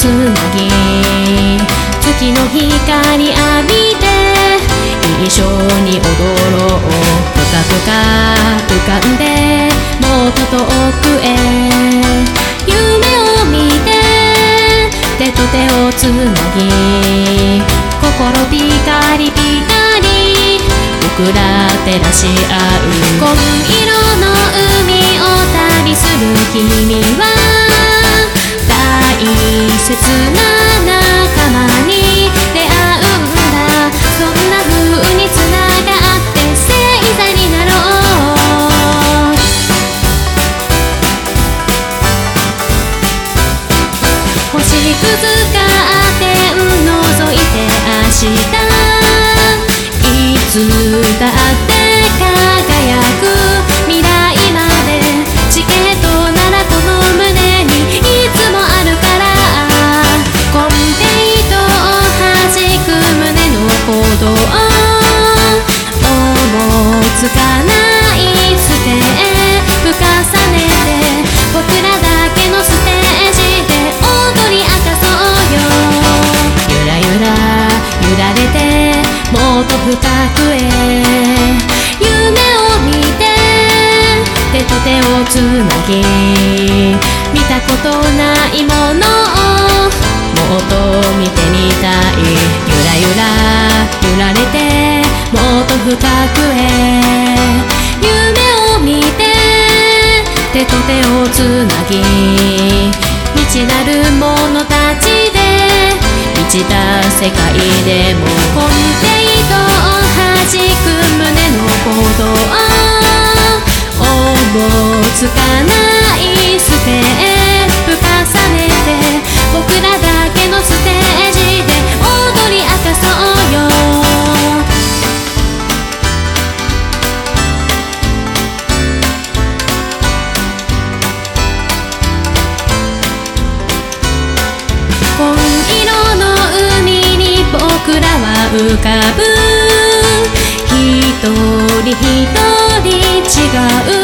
つなぎ月の光浴びて一緒に踊ろうぷかぷか浮かんでもっと遠くへ夢を見て手と手をつなぎ心ピカリピカリ僕ら照らし合う紺色の海を旅する君は大切な仲間に出会うんだそんな風につながって星座になろう星屑カーテン覗いて明日いつだって輝く未来までチケットならこの胸にいつもあるからコンペイトを弾く胸の鼓動思いつかないステップ重ねて僕らだけのステージで踊り明かそうよゆらゆら揺られてもっと深くへ夢を見て手と手をつなぎ見たことないものをもっと見てみたいゆらゆら揺られてもっと深くへ夢を見て手と手をつなぎ未知なる者たちで満ちた世界でもコンペイトを弾く胸の鼓動思いつかないステップ重ねて僕らだけのステージで踊り明かそうよ紺色の海に僕らは浮かぶ一人一人違う